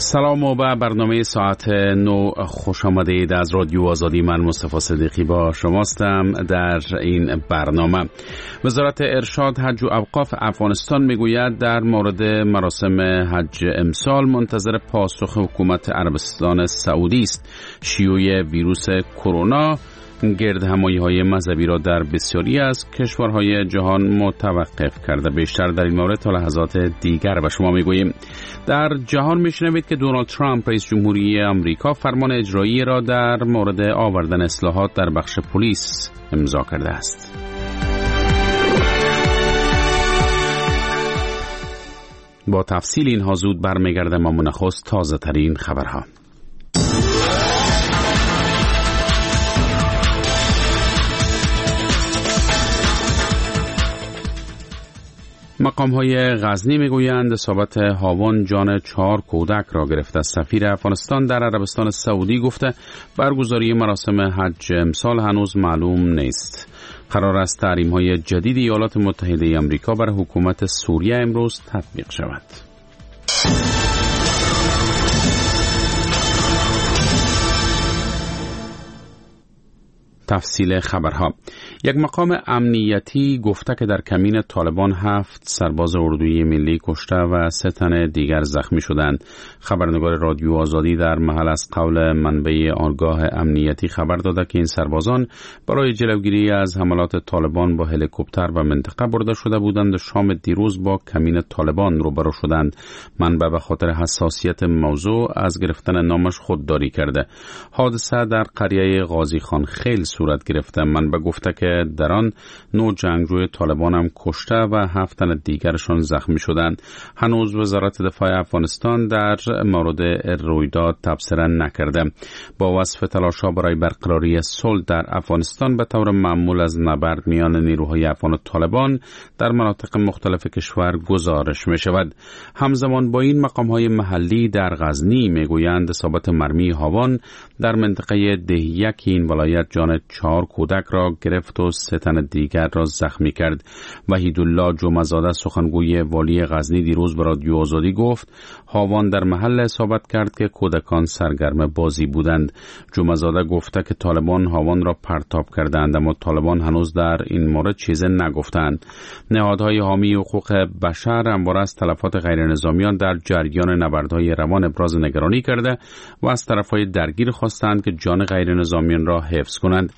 سلام و به برنامه ساعت 9 خوش آمدید. از رادیو آزادی من مصطفی صدیقی با شماستم. در این برنامه وزارت ارشاد حج و اوقاف افغانستان میگوید در مورد مراسم حج امسال منتظر پاسخ حکومت عربستان سعودی است. شیوع ویروس کرونا گردهمایی‌های مذهبی را در بسیاری از کشورهای جهان متوقف کرده. بیشتر در این مورد تا لحظات دیگر به شما میگوییم. در جهان میشنوید که دونالد ترامپ رئیس جمهوری آمریکا فرمان اجرایی را در مورد آوردن اصلاحات در بخش پلیس امضا کرده است. با تفصیل اینها زود برمیگردم، اما نخست تازه ترین خبرها. مقام‌های غزنی میگویند اصابت هاون جان 4 کودک را گرفته. سفیر افغانستان در عربستان سعودی گفته برگزاری مراسم حج امسال هنوز معلوم نیست. قرار است تحریم‌های جدید ایالات متحده آمریکا بر حکومت سوریه امروز تطبیق شود. تفصیل خبرها. یک مقام امنیتی گفته که در کمین طالبان 7 سرباز اردوی ملی کشته و 3 تن دیگر زخمی شدند. خبرنگار رادیو آزادی در محل از قول منبع آگاه امنیتی خبر داده که این سربازان برای جلوگیری از حملات طالبان با هلیکوپتر به منطقه برده شده بودند و شام دیروز با کمین طالبان روبرو شدند. منبع به خاطر حساسیت موضوع از گرفتن نامش خودداری کرده. حادثه در قریه غازی خان خیل صورت گرفته. منبع گفته که در آن 9 جنگجوی طالبان هم کشته و 7 تن دیگرشان زخمی شدند. هنوز وزارت دفاع افغانستان در مورد رویداد تبصره نکرده. با وصف تلاش‌ها برای برقراری صلح در افغانستان به طور معمول از نبرد میان نیروهای افغان و طالبان در مناطق مختلف کشور گزارش می شود. همزمان با این مقام‌های محلی در غزنی میگویند اصابت مرمی هاون در منطقه دهیک این ولایت جان 4 کودک را گرفت و 3 تن دیگر را زخمی کرد. وحیدالله جمعه‌زاده سخنگوی والی غزنی دیروز به رادیو آزادی گفت هاون در محل اصابت کرد که کودکان سرگرم بازی بودند. جمعه‌زاده گفته که طالبان هاون را پرتاب کردند، اما طالبان هنوز در این مورد چیزی نگفتند. نهادهای حامی حقوق بشر همواره از تلفات غیرنظامیان در جریان نبردهای روان ابراز نگرانی کرده و از طرفهای درگیر خواستند که جان غیرنظامیان را حفظ کنند.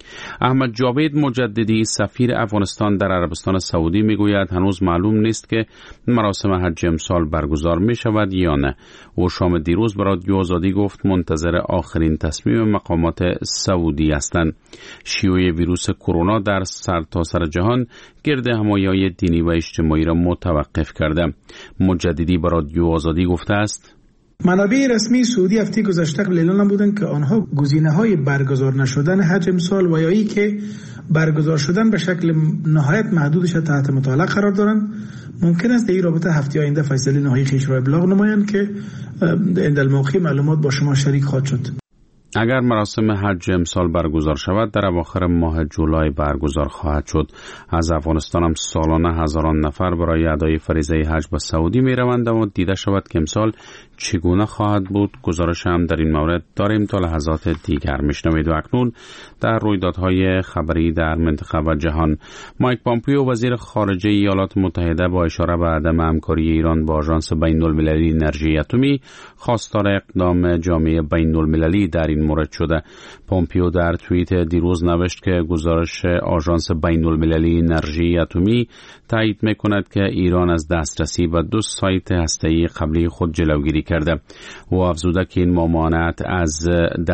احمد جاوید مجددی سفیر افغانستان در عربستان سعودی میگوید هنوز معلوم نیست که مراسم حج امسال برگزار می شود یا نه. او شام دیروز به رادیو آزادی گفت منتظر آخرین تصمیم مقامات سعودی هستند. شیوع ویروس کرونا در سرتاسر جهان گردهمایی‌های دینی و اجتماعی را متوقف کرده. مجددی به رادیو آزادی گفته است منابع رسمی سعودی هفته گذشته اعلام نمودند که آنها گزینه‌های برگزار نشدن حج امسال و یا ای که برگزار شدن به شکل نهایت محدودش تحت مطالعه قرار دارند. ممکن است در این رابطه هفته آینده فیصله نهایی خویش را ابلاغ نمایند که عند الموقع معلومات با شما شریک خواهد شد. اگر مراسم حج امسال برگزار شود در اواخر ماه جولای برگزار خواهد شد. از افغانستان هم سالانه هزاران نفر برای ادای فریضه حج به سعودی می روند و دیده شود که امسال چگونه خواهد بود. گزارش هم در این مورد داریم تا لحظات دیگر. میشنوید و اکنون در رویدادهای خبری در منطقه و جهان. مایک پامپیو وزیر خارجه ایالات متحده با اشاره به عدم همکاری ایران با آژانس بین‌المللی انرژی اتمی خواستار اقدام جامعه بین‌المللی در این مورد شده. پامپیو در توییت دیروز نوشت که گزارش آژانس بین‌المللی انرژی اتمی تایید می‌کند که ایران از دسترسی به 2 سایت هسته‌ای قبلی خود جلوگیری کرده. او افزوده که این ممانعت از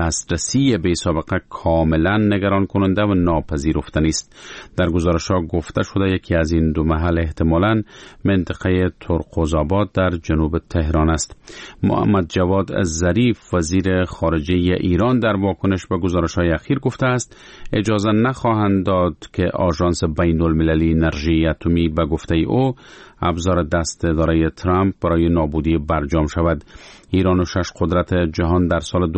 دسترسی بی سابقه کاملا نگران کننده و ناپذیرفتنی است. در گزارش‌ها گفته شده یکی از این 2 محل احتمالاً منطقه ترقوزآباد در جنوب تهران است. محمد جواد ظریف وزیر خارجه ایران در واکنش به گزارش‌های اخیر گفته است اجازه نخواهند داد که آژانس بین‌المللی انرژی اتمی به گفته او ابزار دست اداره ترامپ برای نابودی برجام شود. ایران و 6 قدرت جهان در سال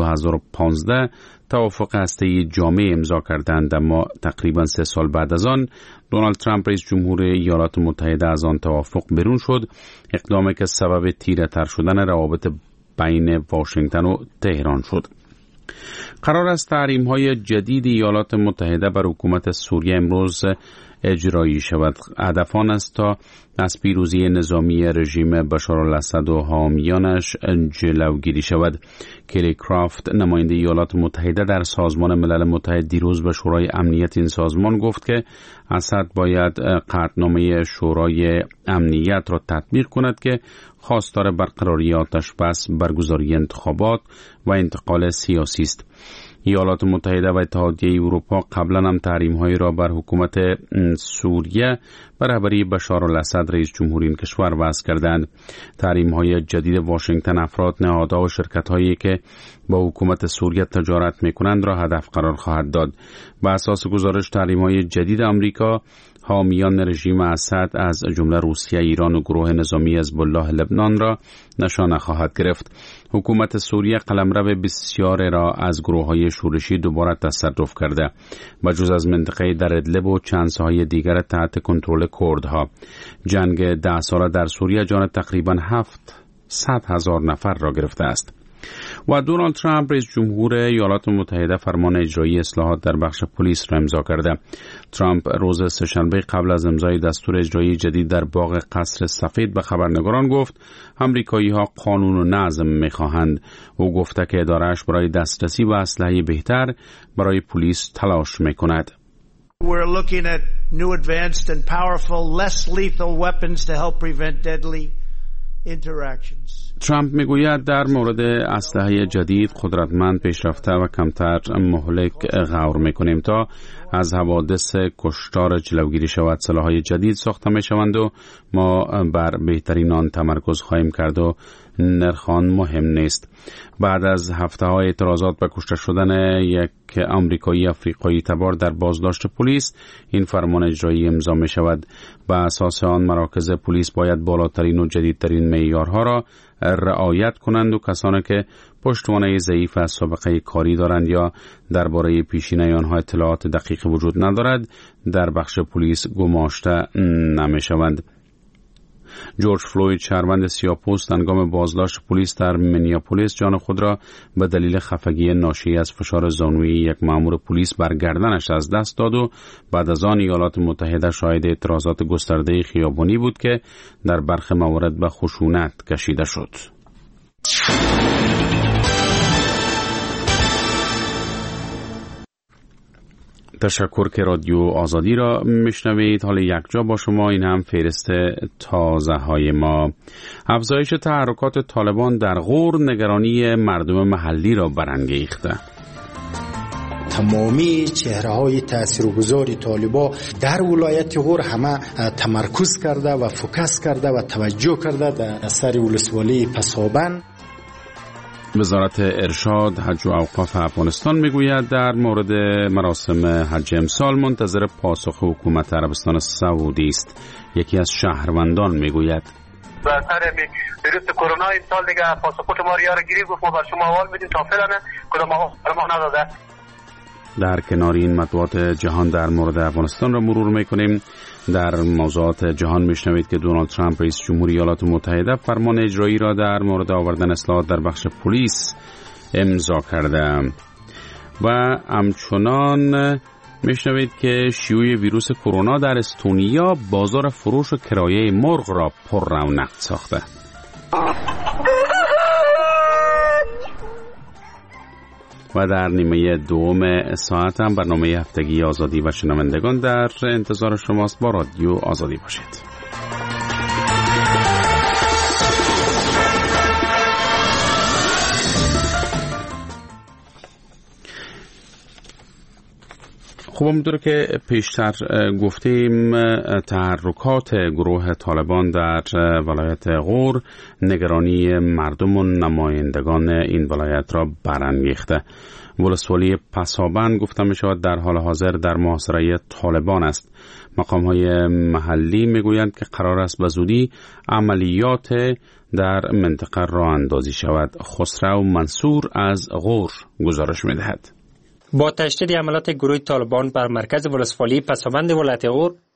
2015 توافق هسته‌ای جامع امضا کردند، اما تقریبا 3 سال بعد از آن دونالد ترامپ رئیس جمهور ایالات متحده از آن توافق بیرون شد. اقدامی که سبب تیره تر شدن روابط بین واشنگتن و تهران شد. قرار است تحریم‌های جدید ایالات متحده بر حکومت سوریه امروز اجرایی شود. هدف آن است تا از پیروزی نظامی رژیم بشارالاسد و حامیانش جلوگیری شود. کلی کرافت، نماینده ایالات متحده در سازمان ملل متحد، دیروز به شورای امنیت این سازمان گفت که اسد باید قطعنامه شورای امنیت را تطبیق کند که خواستار برقراری آتش بس، برگزاری انتخابات و انتقال سیاسی است. ایالات متحده و اتحادیه اروپا قبلا هم تحریم‌هایی را بر حکومت سوریه به رهبری بشارالاسد رئیس جمهور این کشور وضع کردند. تحریم‌های جدید واشنگتن افراد، نهادها و شرکت‌هایی که با حکومت سوریه تجارت می‌کنند را هدف قرار خواهد داد. بر اساس گزارش تحریم‌های جدید آمریکا حامیان رژیم اسد از جمله روسیه، ایران و گروه نظامی حزب الله لبنان را نشانه خواهد گرفت. حکومت سوریه قلمرو بسیاری را از گروه‌های شورشی دوباره تصرف کرده، بجز از منطقه در ادلب و چند ساحه دیگر تحت کنترل کردها. جنگ 10 ساله در سوریه جان تقریباً 700,000 نفر را گرفته است. و دونالد ترامپ رئیس جمهور ایالات متحده فرمان اجرایی اصلاحات در بخش پلیس را امضا کرده. ترامپ روز سه‌شنبه قبل از امضای دستور اجرایی جدید در باغ قصر سفید به خبرنگاران گفت آمریکایی‌ها قانون و نظم می‌خواهند. او گفته که اداره‌اش برای دسترسی به اسلحه بهتر برای پلیس تلاش می‌کند. We're looking at new advanced and powerful, less lethal weapons to help prevent deadly interactions. ترامپ میگوید در مورد اسلحه جدید قدرتمند، پیشرفته و کمتر مهلک غور میکنیم تا از حوادث کشتار جلوگیری شود. سلاح‌های جدید ساخته میشوند و ما بر بهترین آن تمرکز خواهیم کرد و نرخ آن مهم نیست. بعد از هفته‌های اعتراضات به کشته شدن یک آمریکایی افریقایی تبار در بازداشت پلیس، این فرمان اجرایی امضا می شود. به اساس آن مراکز پلیس باید بالاترین و جدیدترین معیارها را رعایت کنند و کسانی که پشتوانه ضعیف از سابقه کاری دارند یا درباره پیشینه آنها اطلاعات دقیق وجود ندارد در بخش پلیس گماشته نمی شوند. جورج فلوید، شهروند سیاه‌پوست، هنگام بازداشت پلیس در منیاپولیس جان خود را به دلیل خفگی ناشی از فشار زانویی یک مأمور پلیس بر گردنش از دست داد و بعد از آن ایالات متحده شاهد اعتراضات گسترده خیابانی بود که در برخی موارد به خشونت کشیده شد. تشکر که رادیو آزادی را میشنوید. حالا یک جا با شما، این هم فهرست تازه های ما. افزایش تحرکات طالبان در غور نگرانی مردم محلی را برانگیخته. تمامی چهره‌های تاثیرگذار طالبان در ولایت غور همه تمرکز کرده و فوکس کرده و توجه کرده در سر ولسوالی پسابند. وزارت ارشاد، حج و اوقاف افغانستان میگوید در مورد مراسم حج امسال منتظر پاسخ حکومت عربستان سعودی است. یکی از شهروندان میگوید به اثر ویروس کرونا امسال دیگه پاسپورت ما رو گیری گفت ما بر شما حوال میدیم تا فعلا کدام ما نداده. در کنار این مطبوعات جهان در مورد افغانستان را مرور میکنیم. در موضوعات جهان میشنوید که دونالد ترامپ رئیس جمهور ایالات متحده فرمان اجرایی را در مورد آوردن اصلاحات در بخش پلیس امضا کرده و همچنان میشنوید که شیوع ویروس کرونا در استونیا بازار فروش و کرایه مرغ را پر رونق ساخته. و در نیمه دوم ساعت هم برنامه هفتگی آزادی و شنوندگان در انتظار شماست. با رادیو آزادی باشید. خب همونطور که پیشتر گفتیم، تحرکات گروه طالبان در ولایت غور نگرانی مردم و نمایندگان این ولایت را برانگیخته. ولسوالی پسابند گفته می شود در حال حاضر در محاصره طالبان است. مقام‌های محلی میگویند که قرار است به زودی عملیات در منطقه راه اندازی شود. خسرو منصور از غور گزارش می‌دهد. با تشدید عملیات گروه طالبان بر مرکز ولسوالی پسابند ولایت غور،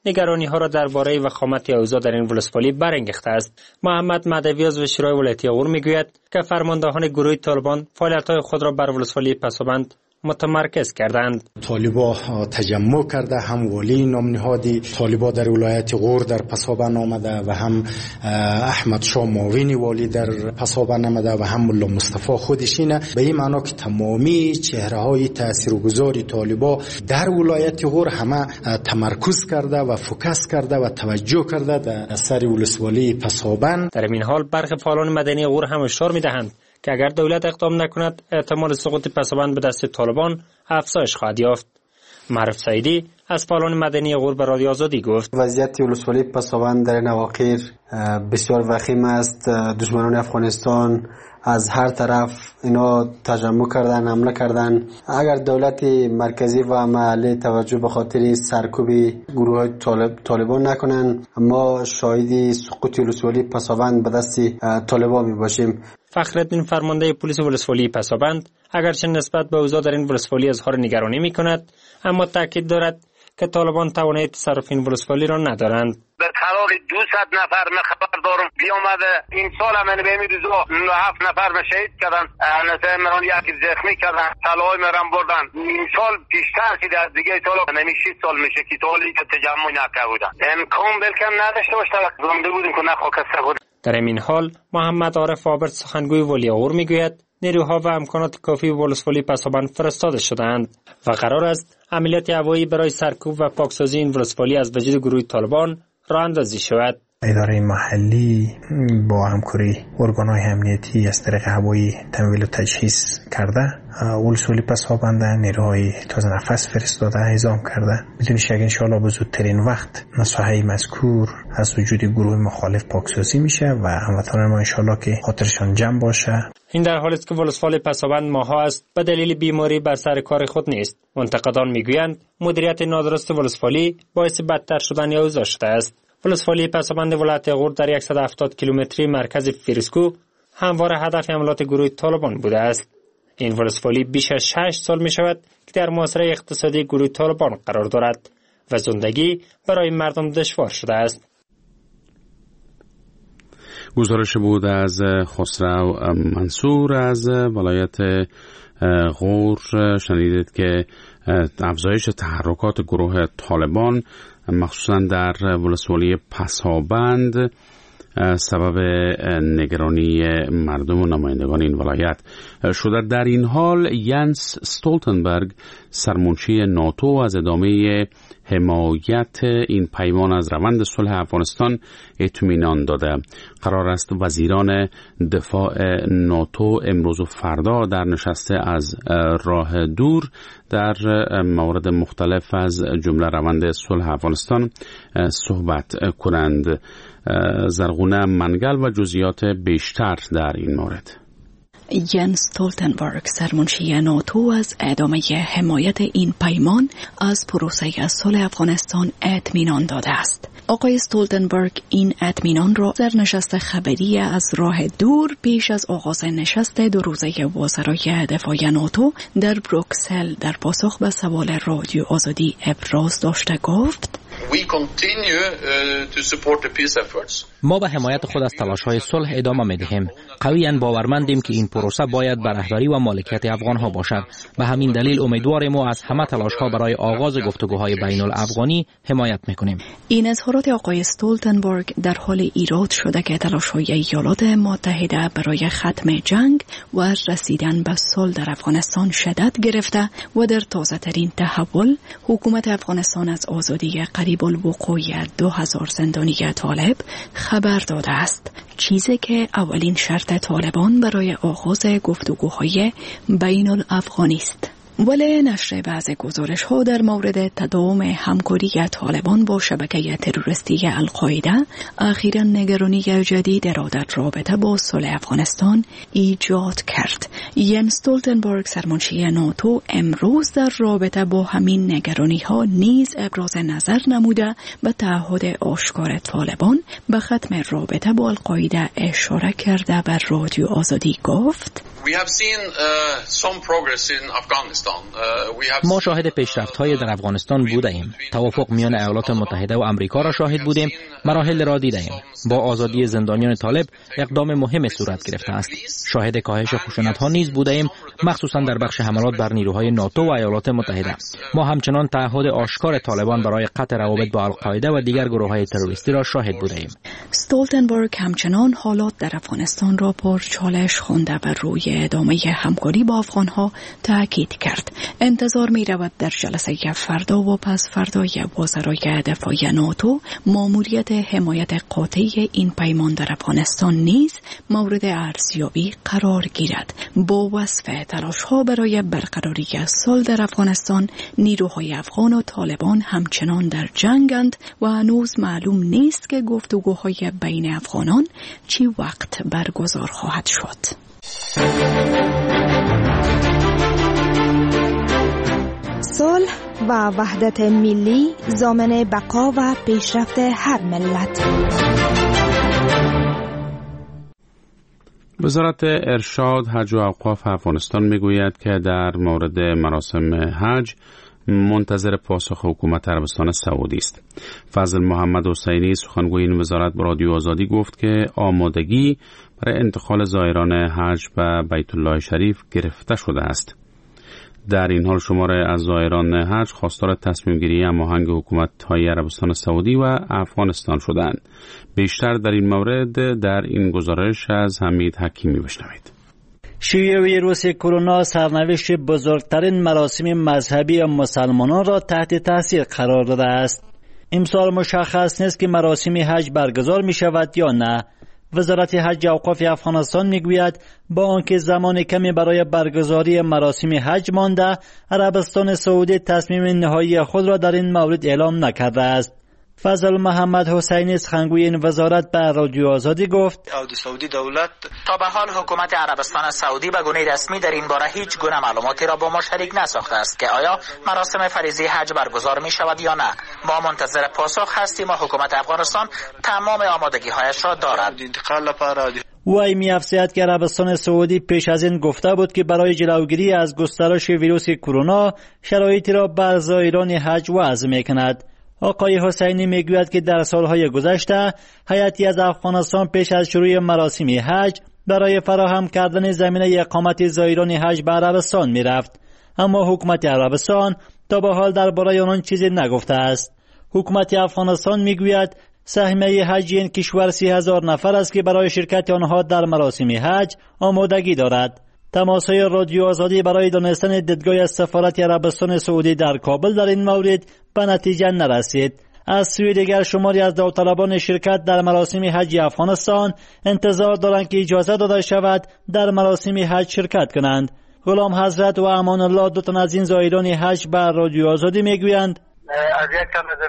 نگرانی ها را درباره وخامت اوضاع در این ولسوالی برانگیخته است. محمد مهدوی عضو شورای ولایتی غور میگوید که فرماندهان گروه طالبان فعالیت‌های خود را بر ولسوالی پسابند متمرکز کردند. طالبا تجمع کرده، هم والی نام نهادی طالبا در ولایت غور در پسابند آمده و هم احمد شاه معاون والی در پسابند آمده و هم ملا مصطفی خودشینه. به این معنا که تمامی چهره های تاثیرگذاری طالبا در ولایت غور همه تمرکز کرده و فوکس کرده و توجه کرده در سر ولسوالی پسابند. در این حال برخی فعالان مدنی غور هم هشدار می‌دهند که اگر دولت اقدام نکند احتمال سقوط پسابند به دست طالبان افزایش خواهد یافت. معرف سعیدی از فعالان مدنی غور به رادیو آزادی گفت وضعیت ولسوالی پسابند در نواخیر بسیار وخیم است. دشمنان افغانستان از هر طرف اینا تجمع کردن، حمله کردن. اگر دولت مرکزی و محلی توجه به خاطر سرکوب گروه طالبان نکنن، ما شاهد سقوط ولسوالی پسابند به دست طالبان می باشیم. فخرالدین فرمانده پلیس ولسوالی پسابند اگرچه نسبت به اوضاع در این ولسوالی اظهار نگرانی می کند، اما تاکید دارد که طالبان توانایی تصرف این ولسوالی را ندارند. به قرار 200 نفر من خبر دارم بیامده این سال من به امید 97 نفر شهید کردن، نسای مران یکی زخمی کردن، طلای مران بردن. این سال بیشتر شده از دیگه طالب نمیشه سال میشه که طالی که تجمع نکرده بودن. امکان بلکه نداشته باشه زنده بودیم که نخواکسته بود. در این حال محمد عارف عابد سخنگوی ولی غور میگوید نیروها و امکانات کافی ولسوالی پسابند فرستاده شده‌اند و قرار است عملیات هوایی برای سرکوب و پاکسازی این ولسوالی از وجود گروه طالبان راه اندازی شود. اداره محلی با همکاری ارگان‌های امنیتی از طریق هوایی تمویل و تجهیز کرده، ولسوالی پسابند نیروهای تازه نفس فرستاده، اعزام کرده. بدون شک انشاءالله به زودترین وقت مساحه مذکور از وجود گروه مخالف پاکسازی میشه و هموطنان ما انشاءالله که خاطرشان جمع باشه. این در حالی است که ولسوالی پسابند ماها است به دلیل بیماری بر سر کار خود نیست. منتقدان میگویند مدیریت نادرست ولسوالی باعث بدتر شدن اوضاع شده است. ولسوالی پسابند ولایت غور در 170 کیلومتری مرکز فیروزکو همواره هدف حملات گروه طالبان بوده است. این ولسوالی بیش از 6 سال می شود که در محاصره اقتصادی گروه طالبان قرار دارد و زندگی برای مردم دشوار شده است. گزارش بود از خسرو منصور از ولایت غور. شنیدید که افزایش تحرکات گروه طالبان مخصوصا در ولسوالی پسابند سبب نگرانی مردم و نمایندگان این ولایت شده. در این حال ینس استولتنبرگ سرمنشی ناتو از ادامه حمایت این پیمان از روند صلح افغانستان اطمینان داده. قرار است وزیران دفاع ناتو امروز و فردا در نشسته از راه دور در موارد مختلف از جمله روند صلح افغانستان صحبت کنند. زرغونه منگل و جزئیات بیشتر در این مورد. ینس استولتنبرگ سرمنشی ناتو از ادامه حمایت این پیمان از پروسه صلح افغانستان اطمینان داده است. آقای استولتنبرگ این اطمینان را در نشست خبری از راه دور پیش از آغاز نشست دو روزه وزرای دفاع ناتو در بروکسل در پاسخ به سوال رادیو آزادی ابراز داشته گفت: ما به حمایت خود از تلاش‌های صلح ادامه می‌دهیم. قویاً باورمندیم که این پروسه باید بر رهبری و مالکیت افغان‌ها باشد. به همین دلیل امیدواریم و از همه تلاش‌ها برای آغاز گفتگوهای بین‌الافغانی حمایت می‌کنیم. این اظهارات آقای استولتنبرگ در حال ایراد شده که تلاش‌های ایالات متحده برای ختم جنگ و رسیدن به صلح در افغانستان شدت گرفته و در تازه‌ترین تحول حکومت افغانستان از آزادی قریب الوقوع 2000 زندانی طالب خبر داده است، چیزی که اولین شرط طالبان برای آغاز گفتگوهای بین الافغانی است. ولی نشر بعض گزارش‌ها در مورد تداوم همکاری طالبان با شبکه تروریستی القاعده اخیراً نگرانی جدید را در رابطه با صلح افغانستان ایجاد کرد. ینس استولتنبرگ سرمنشی ناتو امروز در رابطه با همین نگرانی‌ها نیز ابراز نظر نموده به تعهد آشکار طالبان به ختم رابطه با القاعده اشاره کرده. بر رادیو آزادی گفت: ما شاهد پیشرفت‌های در افغانستان بوده ایم. توافق میان ایالات متحده و آمریکا را شاهد بودیم. مراحل را دیده ایم. با آزادی زندانیان طالب اقدام مهم صورت گرفته است. شاهد کاهش خشونت‌ها نیز بوده ایم، مخصوصا در بخش حملات بر نیروهای ناتو و ایالات متحده. ما همچنان تعهد آشکار طالبان برای قطع روابط با القاعده و دیگر گروه‌های تروریستی را شاهد بوده ایم. استولتنبرگ همچنان حالات در افغانستان را پرچالش خوانده و روی ادامه همکاری با افغانها تاکید کرد. انتظار می رود در جلسه فردا و پس فردای وزرای دفاع ناتو ماموریت حمایت قاطع این پیمان در افغانستان نیز مورد ارزیابی قرار گیرد. با وصف تلاش‌ها برای برقراری صلح در افغانستان، نیروهای افغان و طالبان همچنان در جنگند و هنوز معلوم نیست که گفتگوهای بین افغانان چی وقت برگزار خواهد شد. صلح و وحدت ملی ضامن بقا و پیشرفت هر ملت. وزارت ارشاد، حج و اوقاف افغانستان میگوید که در مورد مراسم حج منتظر پاسخ حکومت عربستان سعودی است. فضل محمد حسینی سخنگوی این وزارت به رادیو آزادی گفت که آمادگی برای انتقال زائران حج به بیت الله شریف گرفته شده است. در این حال شمار از زائران حج خواستار تصمیم گیری هماهنگ حکومت‌های عربستان سعودی و افغانستان شدند. بیشتر در این مورد در این گزارش از حمید حکیمی بشنوید. شیوع ویروس کرونا سرنوشت بزرگترین مراسم مذهبی مسلمانان را تحت تاثیر قرار داده است. امسال مشخص نیست که مراسم حج برگزار می شود یا نه. وزارت حج و اوقاف افغانستان میگوید با آنکه زمان کمی برای برگزاری مراسم حج مانده، عربستان سعودی تصمیم نهایی خود را در این مورد اعلام نکرده است. فضل محمد حسینی سخنگوی این وزارت به رادیو آزادی گفت سعودی دولت تا به حال حکومت عربستان سعودی به گونه رسمی در این باره هیچ گونه معلوماتی را با ما شریک نساخته است که آیا مراسم فریضه حج برگزار می شود یا نه. ما منتظر پاسخ هستیم و حکومت افغانستان تمام آمادگی هایش را دارد. وی می‌افزاید که عربستان سعودی پیش از این گفته بود که برای جلوگیری از گسترش ویروس کرونا شرایطی را بر زائران حج وضع می‌کند. آقای حسینی میگوید که در سالهای گذشته هیئتی از افغانستان پیش از شروع مراسم حج برای فراهم کردن زمینه اقامت زائران حج به عربستان میرفت، اما حکومت عربستان تا به حال درباره آن چیزی نگفته است. حکومت افغانستان میگوید سهمیه حج این کشور 30,000 نفر است که برای شرکت آنها در مراسم حج آمادگی دارد. تماس‌های رادیو آزادی برای دانستن دیدگاه از سفارت عربستان سعودی در کابل در این مورد به نتیجه نرسید. از سوی دیگر شماری از داوطلبان شرکت در مراسم حج افغانستان انتظار دارند که اجازه داده شود در مراسم حج شرکت کنند. غلام حضرت و امان الله دو تن از این زائران حج به رادیو آزادی میگویند از یک کم از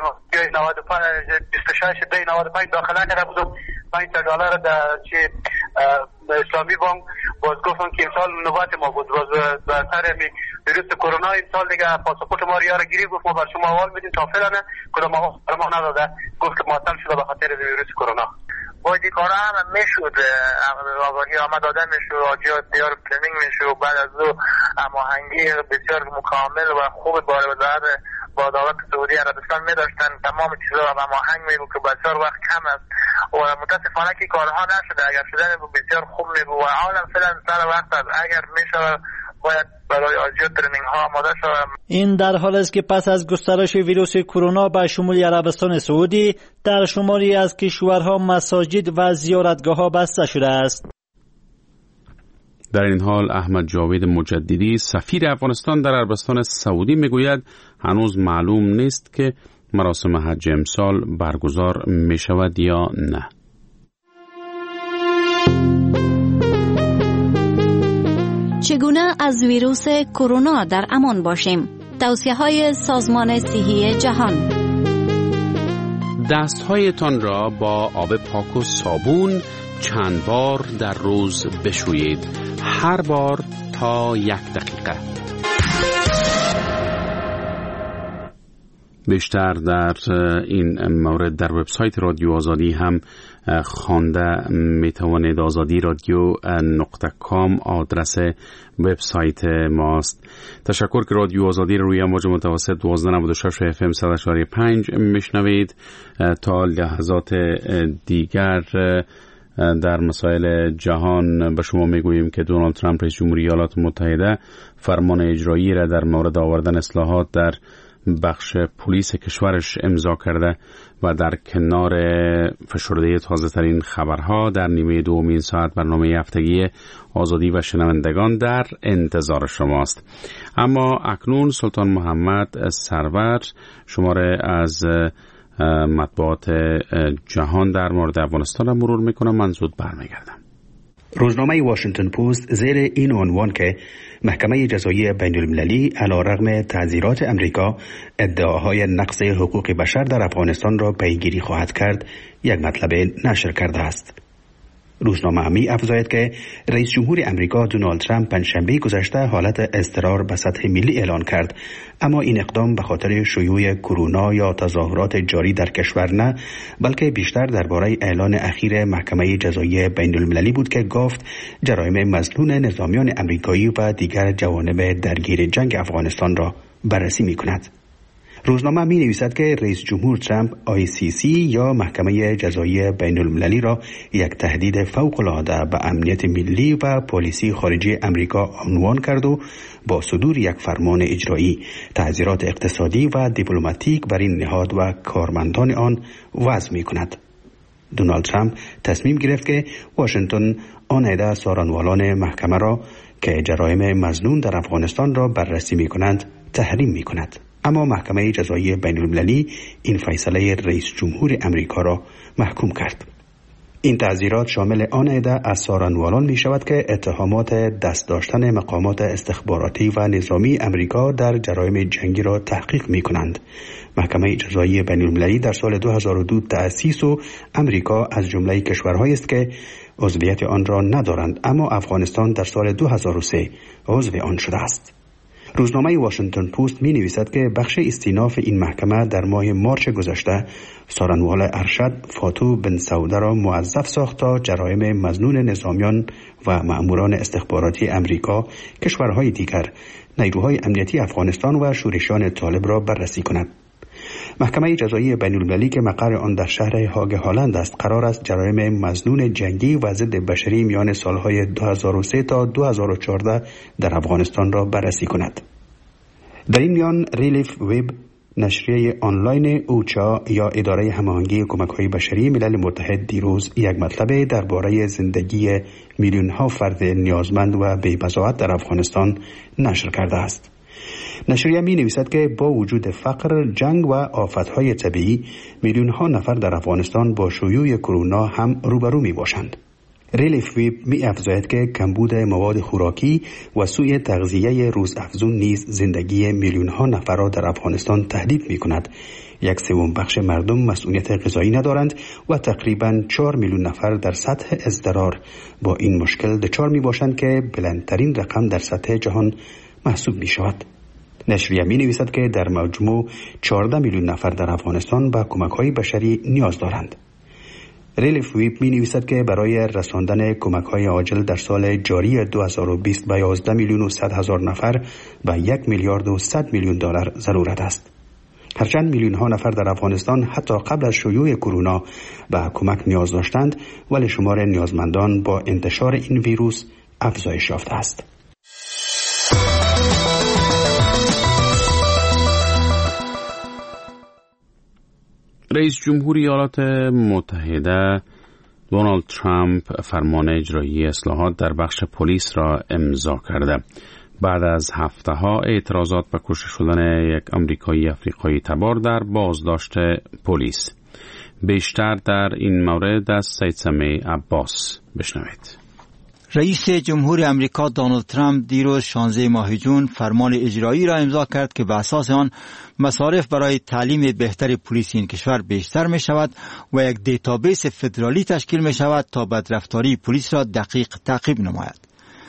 26 داخله کرده بودم $5 در چه اسلامی بانک باز گفتن که امسال نوبت ما بود باز به سر ویروس کرونا امسال دیگه پاسپورت ما رو یارگیری گفت ما بر شما حوال میدیم تا فعلا کدام ما نداده گفت که معطل شده به خاطر ویروس کرونا. باید این کارا هم میشد آگاهی آمد داده میشد آجیا دیار پلنینگ میشد بعد از دو هماهنگی بسیار مکمل و خوب با دولت سعودی عربستان می‌داشتن تمام چیزا رو هماهنگ می‌بود که بسیار وقت کم است و متاسفانه که کارها نشده. اگر شده بسیار خوب می‌بود و حالا فعلا سر وقت است اگر میشه باید برای آجیا ترنینگ ها آماده شود. این در حال است که پس از گسترش ویروس کرونا به شمول عربستان سعودی در شماری از کشورها مساجد و زیارتگاه‌ها بسته شده است. در این حال احمد جاوید مجددی سفیر افغانستان در عربستان سعودی میگوید هنوز معلوم نیست که مراسم حج امسال برگزار می شود یا نه. چگونه از ویروس کرونا در امان باشیم؟ توصیه‌های سازمان صحی جهان. دست‌هایتان را با آب پاک و صابون چند بار در روز بشویید، هر بار تا 1 دقیقه. بیشتر در این مورد در وبسایت رادیو آزادی هم خوانده میتوانید. آزادی رادیو .com آدرس وبسایت ماست. تشکر که رادیو آزادی روی امواج متوسط 1296 FM 100.5 میشنوید. تا لحظات دیگر در مسائل جهان به شما میگوییم که دونالد ترامپ رئیس جمهوری ایالات متحده فرمان اجرایی را در مورد آوردن اصلاحات در بخش پلیس کشورش امضا کرده و در کنار فشرده تازه ترین خبرها در نیمه دومین ساعت برنامه هفتگی آزادی و شنوندگان در انتظار شماست. اما اکنون سلطان محمد سرور شماره از مطبوعات جهان در مورد افغانستان را مرور میکنم. من زود برمیگردم. روزنامه واشنگتن پست زیر این عنوان که محکمه جزایی بین المللی علیرغم تعزیرات امریکا ادعاهای نقض حقوق بشر در افغانستان را پیگیری خواهد کرد یک مطلب نشر کرده است. روزنامه می افزاید که رئیس جمهور امریکا دونالد ترامپ پنجشنبه گذشته حالت اضطرار به سطح ملی اعلان کرد، اما این اقدام به خاطر شیوع کرونا یا تظاهرات جاری در کشور نه، بلکه بیشتر درباره اعلان اخیر محکمه جزایی بین المللی بود که گفت جرایم مظنون نظامیان امریکایی و دیگر جوانب درگیر جنگ افغانستان را بررسی می کند. روزنامه می نویسد که رئیس جمهور ترامپ ICC یا محکمه جزایی بین المللی را یک تهدید فوق العاده به امنیت ملی و پالیسی خارجی امریکا عنوان کرد و با صدور یک فرمان اجرایی تعزیرات اقتصادی و دیپلماتیک بر این نهاد و کارمندان آن وضع می کند. دونالد ترامپ تصمیم گرفت که واشنگتن آن عده سارنوالان محکمه را که جرایم مظنون در افغانستان را بررسی می کنند تحریم می کند. اما محکمه جزایی بین المللی این فیصله رئیس جمهور امریکا را محکوم کرد. این تعزیرات شامل آن عده از سارنوالان می شود که اتهامات دست داشتن مقامات استخباراتی و نظامی امریکا در جرایم جنگی را تحقیق می کنند. محکمه جزایی بین المللی در سال 2002 تأسیس و امریکا از جمله کشورهایی است که عضویت آن را ندارند، اما افغانستان در سال 2003 عضو آن شده است. روزنامه واشنگتن پست می نویسد که بخش استیناف این محکمه در ماه مارچ گذشته سارنوال ارشد فاتو بن سوده را موظف ساخت تا جرایم مظنون نظامیان و مأموران استخباراتی امریکا، کشورهای دیگر، نیروهای امنیتی افغانستان و شورشیان طالب را بررسی کند. محکمه جزایی بین المللی که مقر آن در شهر هاگ هالند است قرار است جرایم مظنون جنگی و ضد بشری میان سالهای 2003 تا 2014 در افغانستان را بررسی کند. در این میان ریلیف ویب، نشریه آنلاین اوچا یا اداره هماهنگی کمک‌های بشری ملل متحد، دیروز یک مطلب درباره زندگی میلیون‌ها فرد نیازمند و بی‌بضاعت در افغانستان نشر کرده است. نشریه می نویسد که با وجود فقر، جنگ و آفتهای طبیعی، میلیون‌ها نفر در افغانستان با شیوع کرونا هم روبرو می باشند. ریلیف ویب می افزاید که کمبود مواد خوراکی و سوء تغذیه روزافزون نیز زندگی میلیون‌ها نفر را در افغانستان تهدید می کند. 1/3 مردم مسئولیت غذایی ندارند و تقریباً 4 میلیون نفر در سطح اضطرار با این مشکل دچار می باشند که بلندترین رقم در سطح جهان محسوب می شود. نشریه می نویسد که در مجموع 14 میلیون نفر در افغانستان به کمک‌های بشری نیاز دارند. ریلیف ویب می نویسد که برای رساندن کمک‌های عاجل در سال جاری 2020 به 11 میلیون و 100 هزار نفر به 1 میلیارد و 100 میلیون دلار ضرورت است. هرچند میلیون‌ها نفر در افغانستان حتی قبل از شیوع کرونا به کمک نیاز داشتند، ولی شمار نیازمندان با انتشار این ویروس افزایش یافته است. رئیس جمهور ایالات متحده دونالد ترامپ فرمان اجرایی اصلاحات در بخش پلیس را امضا کرده بعد از هفته‌ها اعتراضات به کشته شدن یک آمریکایی افریقایی تبار در بازداشت پلیس. بیشتر در این مورد از سید سمیع عباس بشنوید. رئیس جمهور امریکا دونالد ترامپ دیروز 16 ماه جون فرمان اجرایی را امضا کرد که به اساس آن مصارف برای تعلیم بهتر پلیس این کشور بیشتر می شود و یک دیتابیس فدرالی تشکیل می شود تا بدرفتاری پلیس را دقیق تعقیب نماید.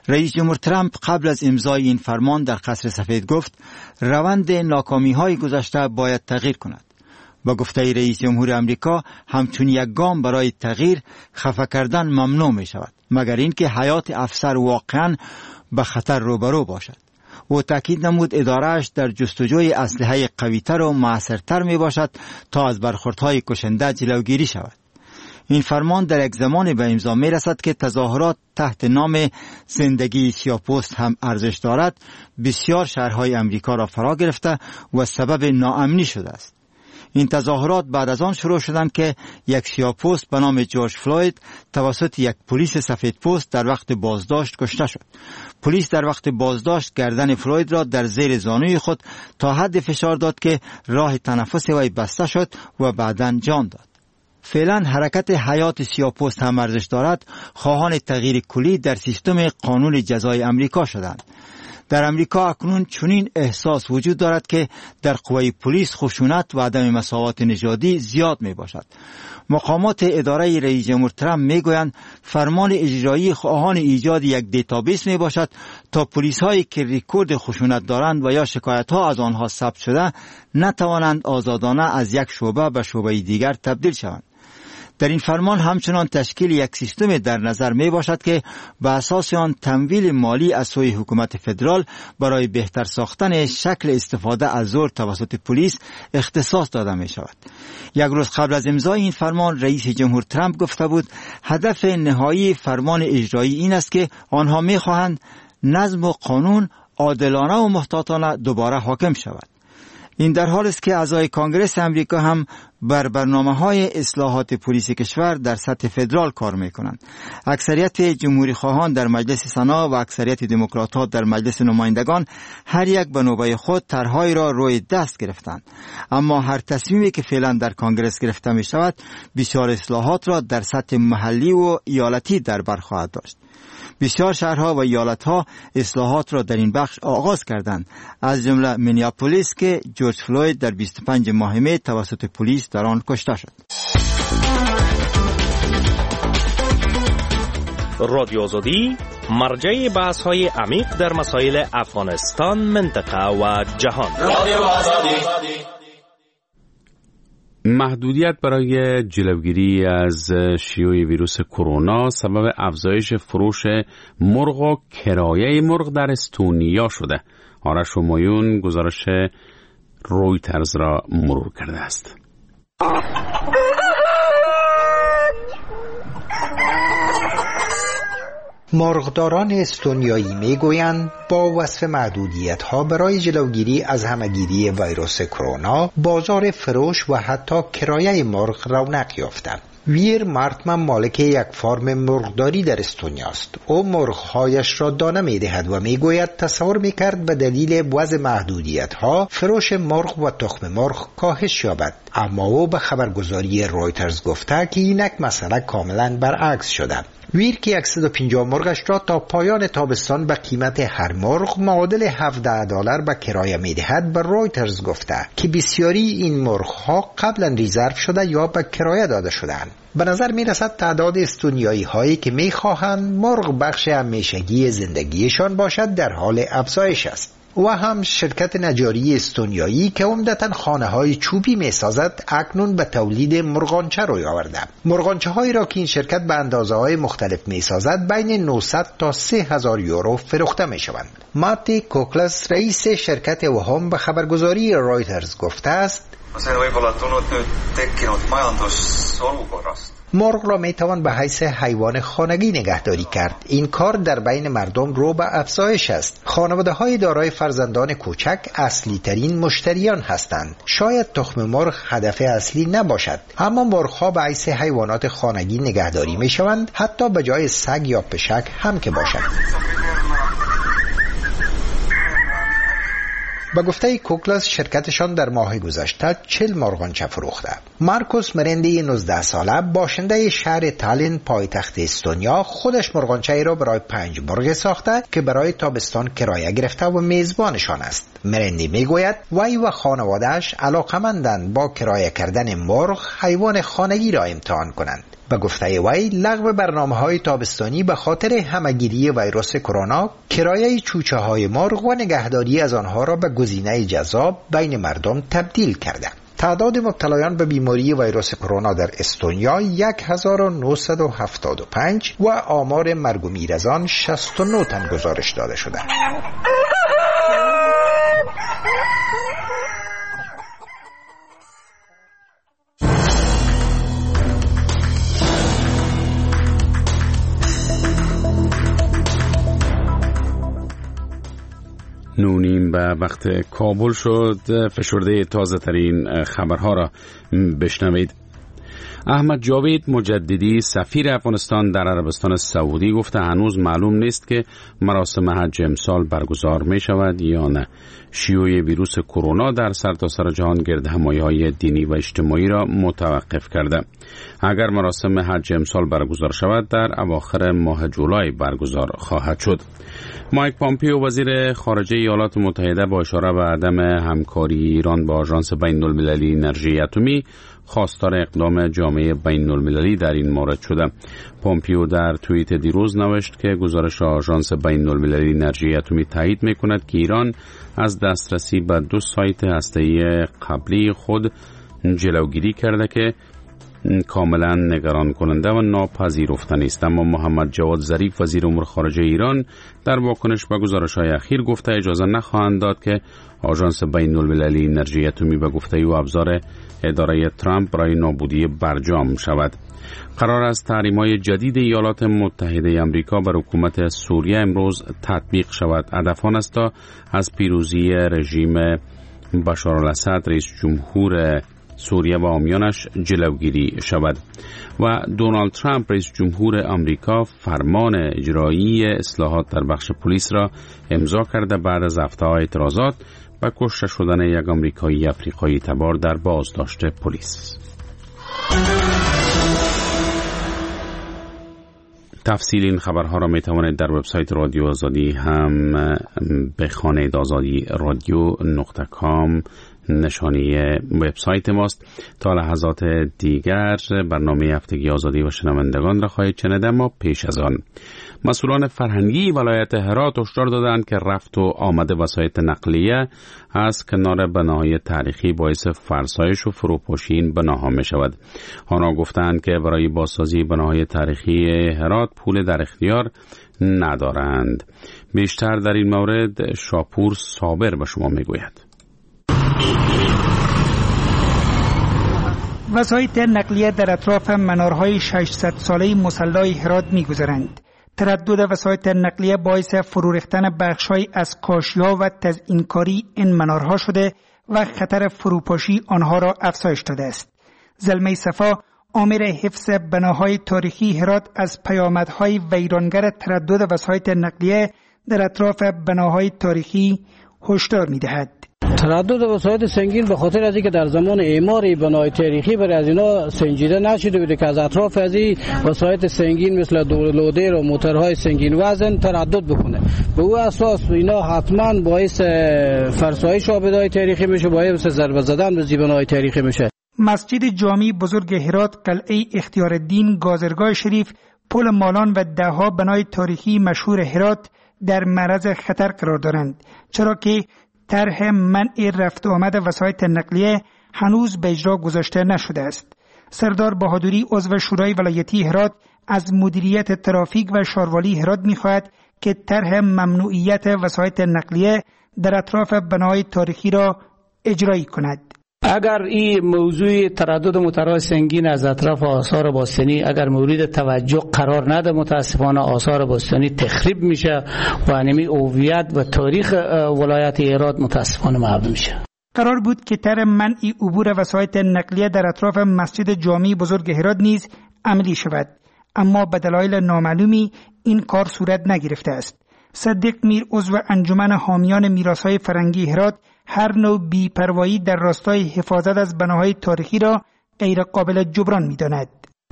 رئیس جمهور ترامپ قبل از امضای این فرمان در قصر سفید گفت روند ناکامی‌های گذشته باید تغییر کند. با گفته رئیس جمهور امریکا همچون یک گام برای تغییر خفه کردن ممنوع می شود مگر اینکه حیات افسر واقعا به خطر روبرو باشد. او تاکید نمود اداره‌اش در جستجوی اسلحه قوی‌تر و موثرتر می باشد تا از برخوردهای کشنده جلوگیری شود. این فرمان در یک زمان به امضا می رسد که تظاهرات تحت نام زندگی سیاه‌پوست هم ارزش دارد بسیار شهرهای امریکا را فرا گرفته و سبب ناامنی شده است. این تظاهرات بعد از آن شروع شدند که یک سیاه‌پوست به نام جورج فلوید توسط یک پلیس سفیدپوست در وقت بازداشت کشته شد. پلیس در وقت بازداشت گردن فلوید را در زیر زانوی خود تا حد فشار داد که راه تنفس وی بسته شد و بعداً جان داد. فعلا حرکت حیات سیاه‌پوست هم ارزش دارد خواهان تغییر کلی در سیستم قانون جزای امریکا شدند. در امریکا اکنون چنین احساس وجود دارد که در قوه پلیس خشونت و عدم مساوات نژادی زیاد می باشد. مقامات اداره رئیس جمهور ترامپ می گویند فرمان اجرایی خواهان ایجاد یک دیتابیس می باشد تا پلیس هایی که ریکورد خشونت دارند و یا شکایت ها از آنها ثبت شده نتوانند آزادانه از یک شعبه به شعبه دیگر تبدیل شوند. در این فرمان همچنان تشکیل یک سیستم در نظر می باشد که به اساس آن تمویل مالی از سوی حکومت فدرال برای بهتر ساختن شکل استفاده از زور توسط پلیس اختصاص داده می شود. یک روز قبل از امضای این فرمان رئیس جمهور ترامپ گفته بود هدف نهایی فرمان اجرایی این است که آنها می خواهند نظم و قانون عادلانه و محتاطانه دوباره حاکم شود. این در حال است که اعضای کانگرس امریکا هم بر برنامه‌های اصلاحات پلیس کشور در سطح فدرال کار می‌کنند. اکثریت جمهوری خواهان در مجلس سنا و اکثریت دموکرات‌ها در مجلس نمایندگان هر یک به نوبه خود طرح‌هایی را روی دست گرفتند. اما هر تصمیمی که فعلا در کانگرس گرفته می‌شود بسیار اصلاحات را در سطح محلی و ایالتی در بر خواهد داشت. بسیار شهرها و ایالتها اصلاحات را در این بخش آغاز کردند، از جمله مینیاپولیس که جورج فلوید در 25 ماه می توسط پلیس در آن کشته شد. رادیو آزادی مرجع بحث‌های عمیق در مسائل افغانستان، منطقه و جهان. رادیو آزادی. محدودیت برای جلوگیری از شیوع ویروس کرونا سبب افزایش فروش مرغ و کرایه مرغ در استونیا شده. آرش همایون گزارش رویترز را مرور کرده است. مرغداران استونیایی میگویند با وصف محدودیت‌ها برای جلوگیری از همه‌گیری ویروس کرونا، بازار فروش و حتی کرایه مرغ رونق یافته. ویر مارتمن مالک یک فارم مرغداری در استونیا است. او مرغ‌هایش را دانه می‌دهد و میگوید تصور می‌کرد به دلیل وضع محدودیت‌ها فروش مرغ و تخم مرغ کاهش یابد، اما او به خبرگزاری رویترز گفته که اینک مسئله کاملا برعکس شده. ویر که 150 مرغش را تا پایان تابستان به قیمت هر مرغ معادل $17 به کرایه می‌دهد به رویترز گفته که بسیاری این مرغ‌ها قبلا رزرو شده یا به کرایه داده شدند. به نظر می‌رسد تعداد استونیایی هایی که می‌خواهند مرغ بخش همیشگی زندگیشان باشد در حال افزایش است. و هم شرکت نجاری استونیایی که عمدتاً خانه‌های چوبی می‌سازد اکنون به تولید مرغانچه روی آورده. مرغانچه‌هایی را که این شرکت به اندازه‌های مختلف می‌سازد بین 900 تا 3000 یورو فروخته می‌شوند. ماتی کوکلس رئیس شرکت وهام به خبرگزاری رویترز گفته است مرغ را میتوان به حیث حیوان خانگی نگهداری کرد. این کار در بین مردم رو به افزایش است. خانواده های دارای فرزندان کوچک اصلی ترین مشتریان هستند. شاید تخم مرغ هدف اصلی نباشد، اما مرغ ها به حیث حیوانات خانگی نگهداری می شوند، حتی به جای سگ یا پشک هم که باشد. با گفته کوکلاس شرکتشان در ماه گذشته 40 مرغانچه فروخته. مارکوس مرندی 19 ساله باشنده شهر تالین پایتخت استونیا خودش مرغانچه را برای 5 مرغ ساخته که برای تابستان کرایه گرفته و میزبانشان است. مرندی میگوید وی و خانواده‌اش علاقه‌مندند با کرایه کردن مرغ حیوان خانگی را امتحان کنند. به گفته وی لغو برنامه‌های تابستانی به خاطر همه‌گیری ویروس کرونا کرایه چوچه های مرغ و نگهداری از آنها را به گزینه جذاب بین مردم تبدیل کرده. تعداد مبتلایان به بیماری ویروس کرونا در استونیا 1975 و آمار مرگ و میر از آن 69 تن گزارش داده شده. نونیم به وقت کابل شد. فشرده تازه ترین خبرها را بشنوید. احمد جاوید مجددی سفیر افغانستان در عربستان سعودی گفته هنوز معلوم نیست که مراسم حج امسال برگزار می شود یا نه. شیوع ویروس کرونا در سرتاسر جهان گردهمایی‌های دینی و اجتماعی را متوقف کرده. اگر مراسم حج امسال برگزار شود در اواخر ماه جولای برگزار خواهد شد. مایک پامپیو وزیر خارجه ایالات متحده با اشاره به عدم همکاری ایران با آژانس بین‌المللی انرژی اتمی خواستار اقدام جامعه بین‌المللی در این مورد شده. پامپیو در توییت دیروز نوشت که گزارش آژانس بین‌المللی انرژی اتمی تایید می‌کند که ایران از دسترسی به 2 سایت هسته‌ای قبلی خود جلوگیری کرده که کاملا نگران کننده و ناپذیرفتنی است. اما محمد جواد ظریف وزیر امور خارجه ایران در واکنش به گزارش‌های اخیر گفته اجازه نخواهند داد که آژانس بین‌المللی انرژی اتمی به گفته او ابزار اداره ترامپ برای نابودی برجام شود. قرار است تحریم‌های جدید ایالات متحده آمریکا بر حکومت سوریه امروز تطبیق شود. هدف آن است تا از پیروزی رژیم بشار الاسد رئیس جمهور سوریه و حامیانش جلوگیری شود. و دونالد ترامپ رئیس جمهور آمریکا فرمان اجرایی اصلاحات در بخش پلیس را امضا کرده بعد از هفته‌های اعتراضات و کشته شدن یک آمریکایی افریقایی تبار در بازداشت پلیس. تفصیل این خبرها را می توانید در وبسایت رادیو آزادی هم بخوانید. آزادی رادیو.com نشانی وبسایت ماست. تا لحظات دیگر برنامه هفتگی آزادی و شنوندگان را خواهید شنید، اما پیش از آن مسئولان فرهنگی ولایت هرات هشدار دادند که رفت و آمد وسایل نقلیه از کنار بناهای تاریخی باعث فرسایش و فروپاشی این بناها می شود. آنها گفتند که برای بازسازی بناهای تاریخی هرات پول در اختیار ندارند. بیشتر در این مورد شاپور صابر به شما می گوید. وسایل نقلیه در اطراف منارهای 600 ساله مصلی هرات می‌گذرند. تردد وسایل نقلیه باعث فرو ریختن بخش‌های از کاشی‌ها و تزئین‌کاری این منارها شده و خطر فروپاشی آنها را افزایش داده است. زلمه صفا آمر حفظ بناهای تاریخی هرات از پیامدهای ویرانگر تردد وسایل نقلیه در اطراف بناهای تاریخی هشدار می‌دهد. تردد وسایل سنگین به خاطر از اینکه در زمان اعمار بنای تاریخی برای از اینا سنجیده نشده بوده که از اطراف از این وسایل سنگین مثل لودر و موتورهای سنگین وزن تردد بکنه. به او اساس اینا حتما باعث فرسایش آبادهای تاریخی میشه، باعث ضربه زدن به زیبنای تاریخی میشه. مسجد جامی بزرگ هرات، قلعه اختیارالدین، گازرگاه شریف، پل مالان و دهها بنای تاریخی مشهور هرات در معرض خطر قرار دارند، چرا که طرح منع رفت و آمد وسایل نقلیه هنوز به اجرا گذاشته نشده است. سردار بهادری عضو شورای ولایتی هرات از مدیریت ترافیک و شاروالی هرات می‌خواهد که طرح ممنوعیت وسایل نقلیه در اطراف بناهای تاریخی را اجرایی کند. اگر این موضوع تردد موتورهای سنگین از اطراف آثار باستانی اگر مورد توجه قرار نده، متاسفانه آثار باستانی تخریب میشه و همین هویت و تاریخ ولایت هرات متاسفانه محو میشه. قرار بود که طرح منع عبور وسایل نقلیه در اطراف مسجد جامی بزرگ هرات نیز عملی شود، اما به دلایل نامعلومی این کار صورت نگرفته است. صدیق میر عضو انجمن حامیان میراث‌های فرهنگی هرات هر نوع بی‌پروایی در راستای حفاظت از بناهای تاریخی را غیر قابل جبران می‌داند.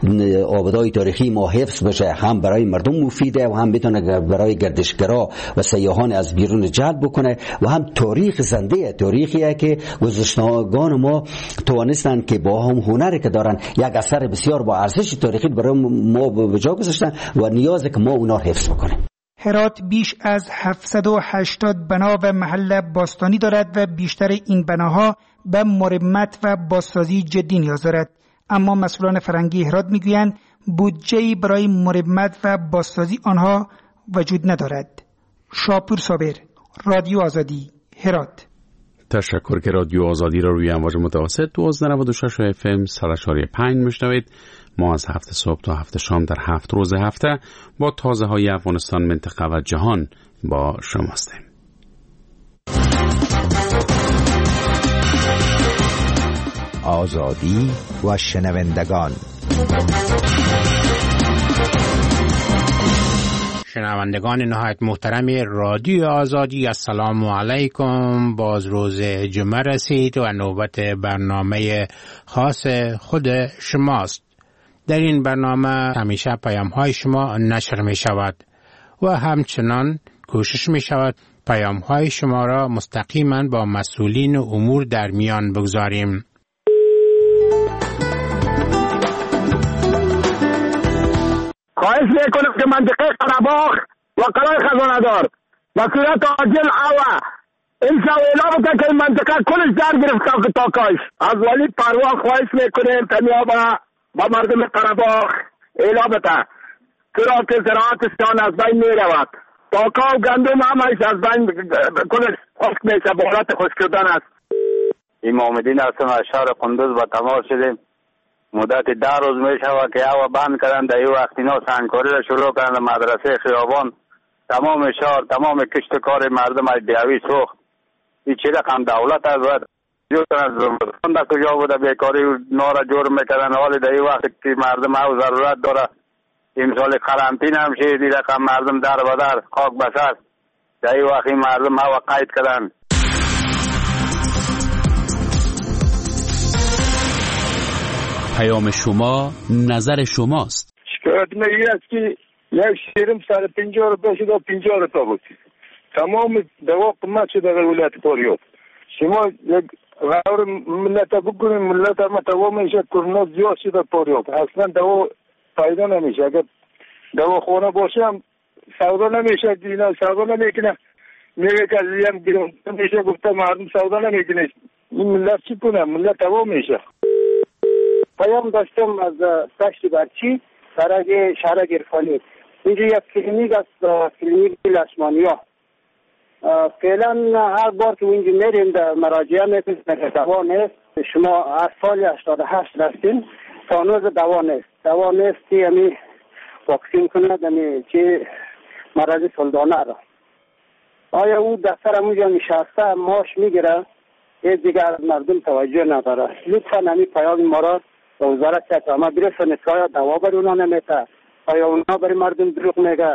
آبادهای تاریخی ما حفظ بشه، هم برای مردم مفیده و هم میتونه برای گردشگرا و سیاحان از بیرون جلب بکنه و هم تاریخ زنده، تاریخیه که گذشتگان ما توانستن که با هم هنری که دارن یک اثر بسیار با ارزش تاریخی برای ما به جا گذاشتن و نیازه که ما اونا حفظ بکنیم. هرات بیش از 780 بنا و محل باستانی دارد و بیشتر این بناها به مرمت و بازسازی جدی نیاز دارد. اما مسئولان فرهنگی هرات میگویند بودجه‌ای برای مرمت و بازسازی آنها وجود ندارد. شاپور صابر، رادیو آزادی، هرات. تشکر که رادیو آزادی را روی امواج متوسط 1296 FM 104.5 میشنوید. ما از 7 صبح تا 7 شام در 7 روز هفته با تازه های افغانستان، منطقه و جهان با شما هستیم. آزادی و شنوندگان. شنوندگان نهایت محترم رادیو آزادی، السلام علیکم. باز روز جمعه رسید و نوبت برنامه خاص خود شماست. در این برنامه همیشه پیام های شما نشر می شود و همچنان کوشش می شود پیام های شما را مستقیما با مسئولین امور در میان بگذاریم. خواهش میکنم که منطقه قره‌باغ و قلعه خزانه‌دار به صورت عاجل این سویلا بوده که این منطقه کلش در گرفته تا کاش. از ولی پروان خواهش میکنیم تنیا با مردم قره‌باغ اعلام بده، چرا که زراعتشان از بین میرود. تاکا و گندم همش از بین کلش خشک میشه، به حالت خشک شدن است. امام الدین هستم از شهر قندوز با تماس شدیم. مدت 10 روز می شود که هوا بند کردن. در این وقت اینا سنگکاری را شروع کردن. مدرسه خیابان تمام شهر تمام کشتکار مردم از بیاوی سوخت. این چه رقم دولت است؟ زمستان در کجا بوده بیکاری نارا جور میکردن. حالی در این وقت که مردم او ضرورت داره امسال قرنطینه هم شد، این رقم مردم در بدر خاک بسر. در این وقت مردم او قید کردن. پیام شما نظر شماست. شکایت میگی است که یک شیرم سر 50 روپیه شده و 50 روپیه بود. تمام دوا قیمت شده در ولایت فاریاب. شما یک غور ملت بکنید، ملت ما دوا میشه، کرونا زیاد شده فاریاب. اصلا دوا فایده نمیشه. اگر دوا خونه باشه هم سودا نمیشه، دینا سودا نمیکنه. میگه که زیام گیرم نمیشه، گفته مردم سودا نمیکنه. این ملت چی کنه؟ ملت دوا میشه. پیام داشتم از دشت برچی سرگ شهر گرفانی. اینجا یک کلینیک است، کلینیک لشمانیا. فعلا هر بار که اینجا میریم در مراجعه میکنیم که دوا نیست. شما از سال 88 رفتین تا هنوز دوا نیست که یعنی واکسین کنه یعنی چه مرض سلطانه را. آیا او دفتر همونجا نشسته ماش میگیره؟ این دیگر مردم توجه نداره. لطفا نمی پیام ما را به وزارت اما برسونید که آیا دوا بر اونا نمیته، آیا اونا برای مردم دروغ میگه.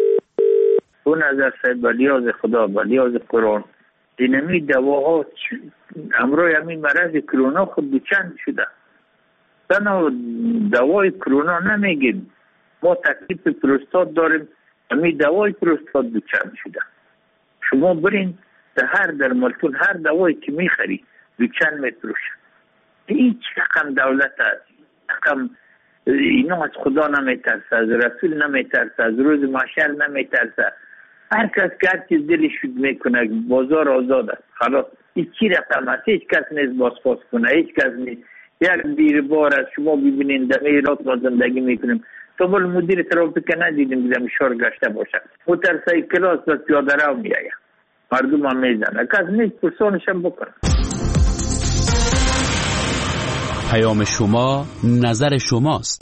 اون نظر صاحب بلیاز خدا بلیاز قرآن اینمی دواها امروی همین مرض کرونا خود بچند شده. تنها دوای کرونا نمیگیم، ما تکلیف پروستات داریم، همین دوای پروستات بچند شده. شما برین در درمالتون هر دوایی که میخری بچند میتروشه. هیچ رقم دولت هست، رقم اینا از خدا نمیترسه، از رسول نمیترسه، از روز محشر نمیترسه. هر کس که هر چیز دلش شد میکنه، بازار آزاد است. خلاص این چی رقم هست؟ هیچ کس نیست بازخواس کنه، هیچ کس نیست. یک دیربار از شما ببینین در ایرات ما زندگی میکنیم. تو بل مدیر ترافیک ندیدیم که شهر گشته باشه. موترسای کلاس بس پیاده رو میآید. مردم هم میزنه. کس نیست پرسانش هم بکنه. پیام شما نظر شماست.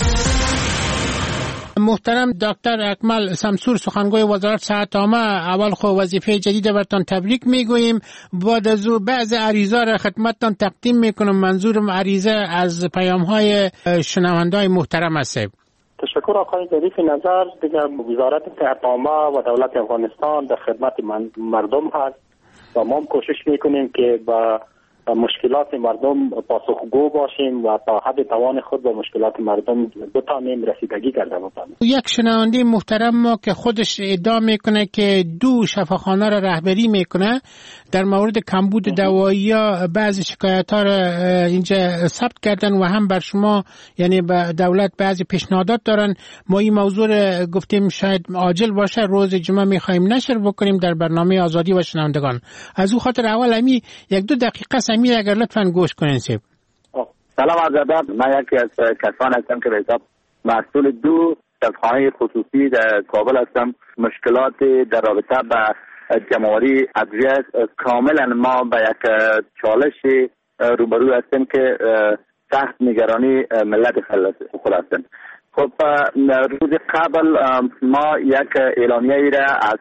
محترم دکتر اکمل سمسور، سخنگوی وزارت صحت عامه، اول خو وظیفه جدید برتان تبریک میگوییم. بعد از او بعض عریضا را خدمتتان تقدیم میکنم. منظورم عریضه از پیام های شنوندای محترم است. تشکر آقای ظریف نظر. دیگر وزارت صحت عامه و دولت افغانستان در خدمت مردم هست و ما کوشش میکنیم که با مشکلات مردم پاسخگو باشیم و تا حد توان خود به مشکلات مردم بتانیم رسیدگی کرده باشیم. یک شنونده محترم ما که خودش ادعا میکنه که 2 شفاخانه را رهبری میکنه در مورد کمبود دوایی ها بعضی شکایت ها را اینجا ثبت کردن و هم بر شما یعنی به دولت بعضی پیشنهادات دارن. ما این موضوع را گفتیم شاید عاجل باشه، روز جمعه میخوایم نشر بکنیم در برنامه آزادی و شنوندگان. از او خاطر اول امی 1-2 دقیقه سمی اگر لطفاً گوش کنین سیب. سلام عرض ادب. من یکی از کسان هستم که به حساب مسئول 2 شفاخانه خصوصی در کابل هستم. مشکلات در رابطه با جمع‌آوری ادویه کاملا ما به یک چالش روبرو هستیم که سخت نگرانی ملت خود هستیم. خب روز قبل ما یک اعلامیه را از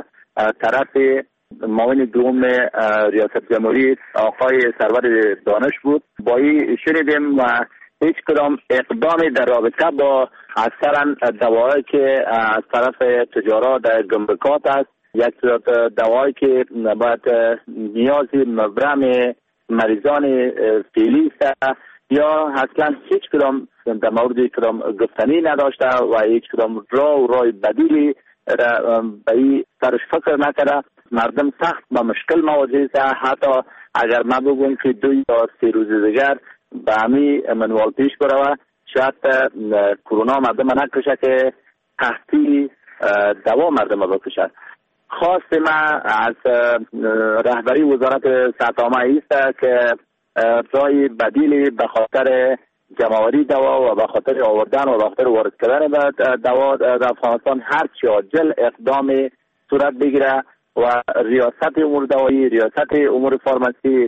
طرف معاون دوم ریاست جمهوری آقای سرور دانش بود با این شنیدیم و هیچ کدام اقدامی در رابطه با اکثرا دوایی که از طرف تجارت در گمرکات است، یک دوایی که باید نیازی مبرم مریضان فعلی است یا اصلا هیچ کدام در مورد کدام گفتنی نداشته و هیچ کدام راه بدیلی به این سرش فکر نکرده. مردم سخت با مشکل مواجه است. حتی اگر ما بگویم که 2 یا 3 روز دیگر به همین منوال پیش بروه شاید کرونا مردم نکشه که تحصیل دوا مردم بکشه. خواست ما از رهبری وزارت صحت عامه است که راه بدیلی به خاطر جمع‌آوری دوا و به خاطر آوردن و به خاطر وارد کردن دوا در افغانستان هر چی عاجل اقدام صورت بگیره و ریاست امور دوایی، ریاست امور فارماسی،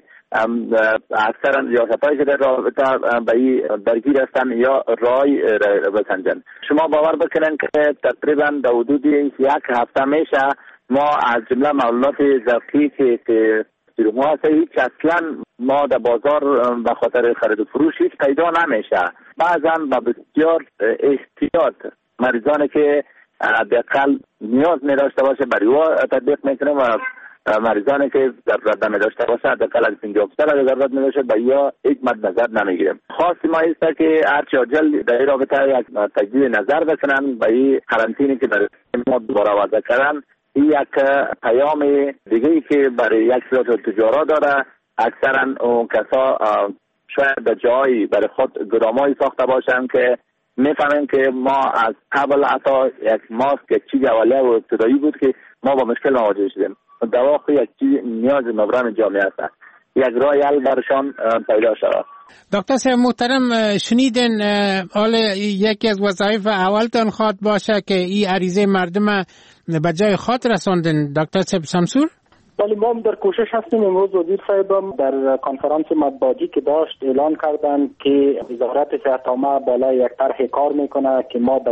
اکثرا ریاست‌هایی که در رابطه به این درگیر هستن یا رای بسنجن. شما باور بکنن که تقریبا در حدود 1 هفته میشه ما از جمله معلومات ذخیره که ما هیچ اصلا ما در بازار به خاطر خرید و فروش هیچ پیدا نمیشه. بعضا با بسیار احتیاط مریضانی که حداقل نیاز نداشته باشه برای او تطبیق میکنه و مریضانی که ضرورت نداشته باشه حداقل از 50% اگر ضرورت نداشته برای او هیچ مد نظر نمیگیریم. خواست ما است که هرچی عاجل در این رابطه یک تجدید نظر بکنن به این قرنطینی که برای ما دوباره وضع کردن. این یک پیام دیگه ای که برای یک سری تجارت داره. اکثرا اون کسا شاید در جایی برای خود گرامایی ساخته باشن که میفهمیم که ما از قبل حتی یک ماسک یک چیز اولیه و ابتدایی بود که ما با مشکل مواجه شدیم. در واقع یک چیز نیاز مبرم جامعه است. یک راه حل برشان پیدا شود. دکتر صاحب محترم شنیدن حال یکی از وظایف اولتان خواد باشه که این عریضه مردم به جای خود رساندن. دکتر صاحب شمسور؟ ولی ما در کوشش هستیم. امروز وزیر صاحبم در کنفرانس مطبوعاتی که داشت اعلان کردن که وزارت صحت عامه بالای یک طرح کار میکنه که ما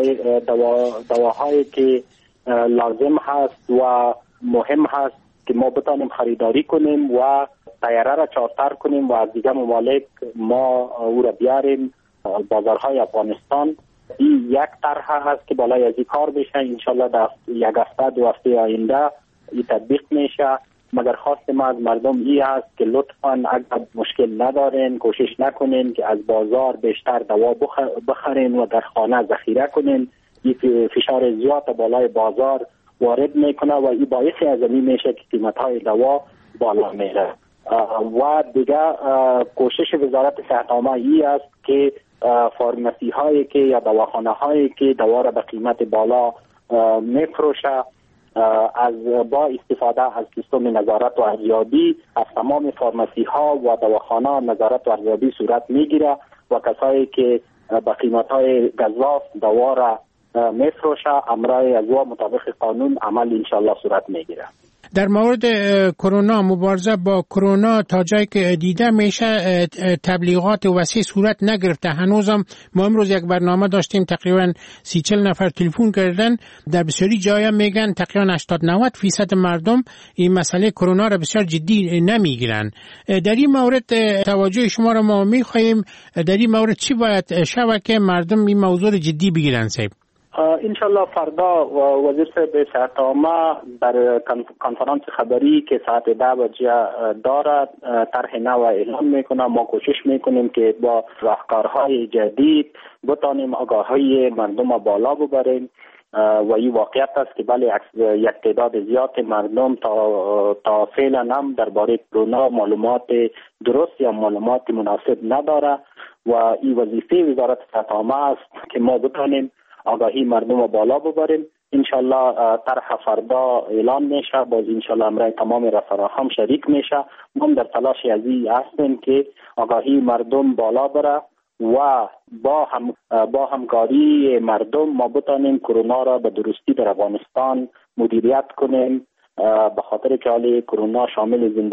دواهایی که لازم هست و مهم هست که ما بتانیم خریداری کنیم و تیاره را چارتر کنیم و از دیگه ممالک ما او را بیاریم بازارهای افغانستان. این یک طرح هست که بالای از این کار بشه. انشالله در 1 هفته 2 هفته آینده این تطبیق میشه. مگر خواست ما از مردم این است که لطفاً اگر مشکل ندارین کوشش نکنین که از بازار بیشتر دوا بخرین و در خانه ذخیره کنین. این فشار زیاد بالای بازار وارد میکنه و این باعث ازمی میشه که قیمت‌های دوا بالا میره. و دیگه کوشش وزارت صحت عامه این است که فارمسی هایی که یا دواخانه هایی که دوا را به قیمت بالا میفروشه با استفاده از سیستم نظارت و ارزیابی از تمام فارمسی ها و دواخانه نظارت و ارزیابی صورت میگیره و کسایی که به قیمت های گزاف دوا را میفروشه امرای از او مطابق قانون عمل انشالله صورت میگیره. در مورد کرونا، مبارزه با کرونا تا جایی که دیده میشه تبلیغات وسیع صورت نگرفته. هنوزم ما امروز یک برنامه داشتیم تقریبا 30-40 نفر تلفن کردن. در بسیاری جایا میگن تقریبا 80-90% مردم این مسئله کرونا را بسیار جدی نمیگیرن. در این مورد توجه شما را ما میخواهیم. در این مورد چی باید شود که مردم این موضوع را جدی بگیرن؟ صاحب انشالله فردا وزیر صاحب صحت عامه در کنفرانس خبری که ساعت 10 بجه دارد طرح نو اعلام میکنه. ما کوشش میکنیم که با راهکارهای جدید بتانیم آگاهی مردم بالا ببریم و این واقعیت است که بله یک تعداد زیاد مردم تا فعلا هم درباره کرونا معلومات درست یا معلومات مناسب نداره و این وظیفه وزارت صحت عامه است که ما بتانیم آگاهی مردم بالا ببریم. انشالله طرح فردا اعلان میشه، باز انشالله امرای تمام رسانه‌ها هم شریک میشه. ما در تلاش ازی هستیم که آگاهی مردم بالا بره و با همکاری مردم ما بتانیم کرونا را به درستی در افغانستان مدیریت کنیم، به خاطر که حال کرونا شامل